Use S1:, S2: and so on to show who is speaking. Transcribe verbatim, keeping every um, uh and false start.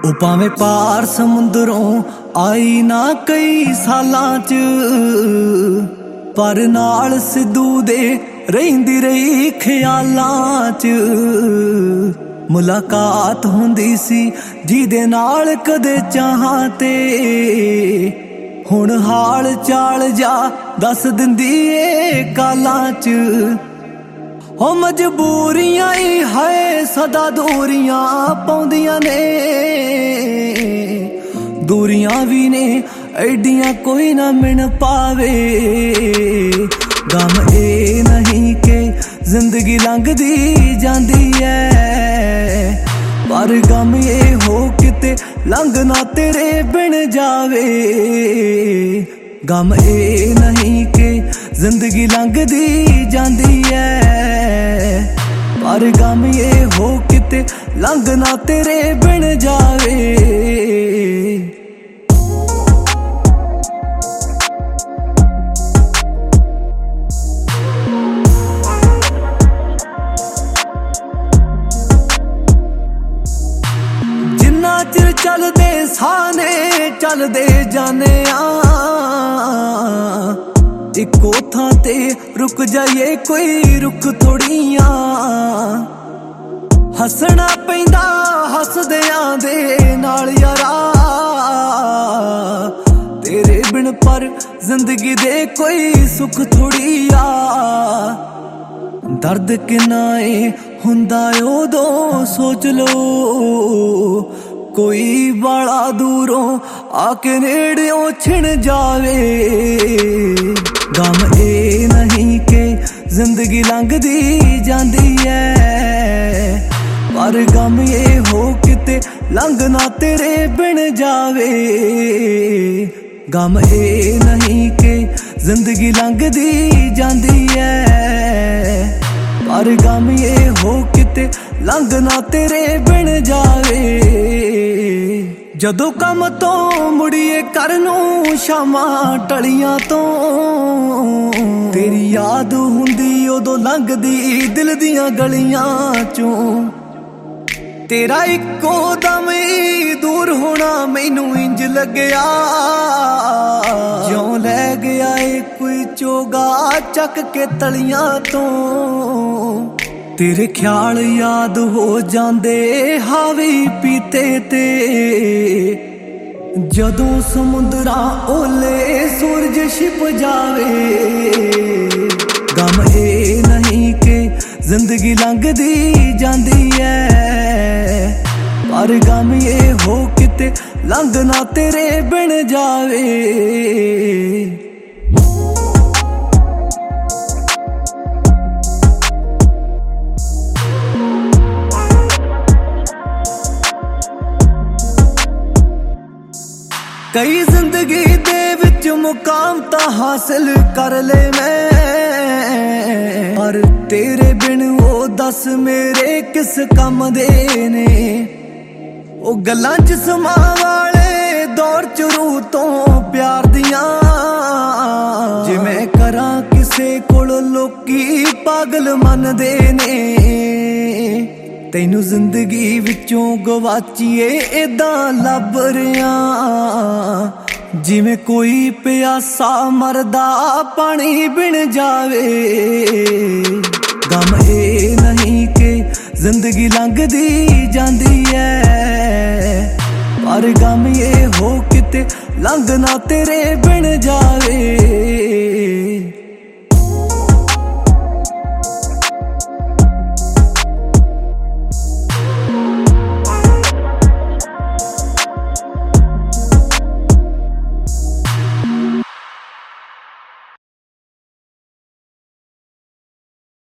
S1: ਉਹ ਭਾਵੇਂ ਪਾਰ ਸਮੁੰਦਰੋਂ ਆਈ ਨਾ ਕਈ ਸਾਲਾਂ ਚ, ਪਰ ਨਾਲ ਸਿੱਧੂ ਦੇ ਰਹਿੰਦੀ ਰਹੀ ਖਿਆਲਾਂ ਚ। ਮੁਲਾਕਾਤ ਹੁੰਦੀ ਸੀ ਜਿਹਦੇ ਨਾਲ ਕਦੇ ਚਾਹਾਂ ਤੇ, ਹੁਣ ਹਾਲ ਚਾਲ ਜਾ ਦੱਸ ਦਿੰਦੀ ਏ ਕਾਲਾਂ ਚ। ਹੋ ਮਜਬੂਰੀਆਂ ਹੀ ਹੈ ਸਦਾ ਦੂਰੀਆਂ ਪਾਉਂਦੀਆਂ ਨੇ, ਦੂਰੀਆਂ ਵੀ ਨੇ ਐਡੀਆਂ ਕੋਈ ਨਾ ਮਿਣ ਪਾਵੇ। ਗਮ ਇਹ ਨਹੀਂ ਕਿ ਜ਼ਿੰਦਗੀ ਲੰਘਦੀ ਜਾਂਦੀ ਐ, ਪਰ ਗਮ ਇਹ ਹੋ ਕਿਤੇ ਲੰਘ ਨਾ ਤੇਰੇ ਬਿਨ ਜਾਵੇ। ਗਮ ਇਹ ਨਹੀਂ ਕਿ ਜ਼ਿੰਦਗੀ ਲੰਘਦੀ ਜਾਂਦੀ ਐ, ਪਰ ਗਮ ਇਹ ਹੋ ਕਿਤੇ ਲੰਘ ਨਾ ਤੇਰੇ ਬਿਨ ਜਾਵੇ। ਜਿੰਨਾ ਚਿਰ ਚੱਲਦੇ ਸਾਨੇ ਚੱਲਦੇ ਜਾਨੇ ਆ, ਇੱਕੋ ਥਾਂ ਤੇ ਰੁਕ ਜਾਈਏ ਕੋਈ ਰੁਕ ਥੋੜੀਆਂ। ਹੱਸਣਾ ਪੈਂਦਾ ਹੱਸਦਿਆਂ ਦੇ ਨਾਲ ਯਾਰਾ, ਤੇਰੇ ਬਿਨ ਪਰ ਜ਼ਿੰਦਗੀ ਦੇ ਕੋਈ ਸੁੱਖ ਥੋੜੀ ਆ। ਦਰਦ ਕਿੰਨਾ ਏ ਹੁੰਦਾ ਉਦੋਂ ਸੋਚ ਲੋ, ਕੋਈ ਬਾਲਾ ਦੂਰੋਂ ਆ ਕੇ ਨੇੜਿਓਂ ਛਿਣ ਜਾਵੇ। ਗਮ ਇਹ ਨਹੀਂ ਕਿ ਜ਼ਿੰਦਗੀ ਲੰਘਦੀ ਜਾਂਦੀ ਐ, ਪਰ ਗਮ ਇਹ ਹੋ ਕਿਤੇ ਲੰਘ ਨਾ ਤੇਰੇ ਬਿਨ ਜਾਵੇ। ਗਮ ਇਹ ਨਹੀਂ ਕਿ ਜ਼ਿੰਦਗੀ ਲੰਘਦੀ ਜਾਂਦੀ ਐ, ਪਰ ਗਮ ਇਹ ਹੋ ਕਿਤੇ ਲੰਘ ਨਾ ਤੇਰੇ ਬਿਨ ਜਾਵੇ। ਜਦੋਂ ਕੰਮ ਤੋਂ ਮੁੜੀਏ ਘਰ ਨੂੰ ਸ਼ਾਮਾਂ ਟਲੀਆਂ ਤੋਂ, ਤੇਰੀ ਯਾਦ ਹੁੰਦੀ ਉਦੋਂ ਲੰਘਦੀ ਦਿਲ ਦੀਆਂ ਗਲੀਆਂ ਚੋਂ। ਤੇਰਾ ਇੱਕੋ ਦਮ ਹੀ ਦੂਰ ਹੋਣਾ ਮੈਨੂੰ ਇੰਜ ਲੱਗਿਆ, ਜਿਉਂ ਲੈ ਗਿਆ ਏ ਕੋਈ ਚੋਗਾ ਚੱਕ ਕੇ ਤਲੀਆਂ ਤੋਂ। ਤੇਰੇ ਖਿਆਲ ਯਾਦ ਹੋ ਜਾਂਦੇ ਹਾਵੀ ਪੀਤੇ ਤੇ, ਜਦੋਂ ਸਮੁੰਦਰਾਂ ਓਲੇ ਸੂਰਜ ਛਿਪ ਜਾਵੇ। ਗਮ ਇਹ ਨਹੀਂ ਕਿ ਜ਼ਿੰਦਗੀ ਲੰਘਦੀ ਜਾਂਦੀ ਐ, ਪਰ ਗਮ ਇਹ ਹੋ ਕਿਤੇ ਲੰਘ ਨਾ ਤੇਰੇ ਬਿਨ ਜਾਵੇ। ਕਈ ਜ਼ਿੰਦਗੀ ਦੇ ਵਿੱਚ ਮੁਕਾਮ ਤਾਂ ਹਾਸਿਲ ਕਰ ਲੈ ਮੈਂ, ਪਰ ਤੇਰੇ ਬਿਨ ਉਹ ਦੱਸ ਮੇਰੇ ਕਿਸ ਕੰਮ ਦੇ ਨੇ। ਉਹ ਗੱਲਾਂ ਚ ਸਮਾ ਵਾਲੇ ਦੌਰ ਚ ਰੂਹ ਤੋਂ ਪਿਆਰ ਦੀਆਂ, ਜਿਵੇਂ ਕਰਾਂ ਕਿਸੇ ਕੋਲ ਲੋਕੀ ਪਾਗਲ ਮੰਨਦੇ ਨੇ। ਤੈਨੂੰ ਜ਼ਿੰਦਗੀ ਵਿੱਚੋਂ ਗਵਾਚੀਏ ਏਦਾਂ ਲੱਭ ਰਿਆਂ, ਜਿਵੇਂ ਕੋਈ ਪਿਆਸਾ ਮਰਦਾ ਪਾਣੀ ਬਿਨ ਜਾਵੇ। ਗਮ ਇਹ ਨਹੀਂ ਕਿ ਜ਼ਿੰਦਗੀ ਲੰਘਦੀ ਜਾਂਦੀ ਐ, ਪਰ ਗਮ ਇਹ ਹੋ ਕਿਤੇ ਲੰਘ ਨਾ ਤੇਰੇ ਬਿਨ ਜਾਵੇ।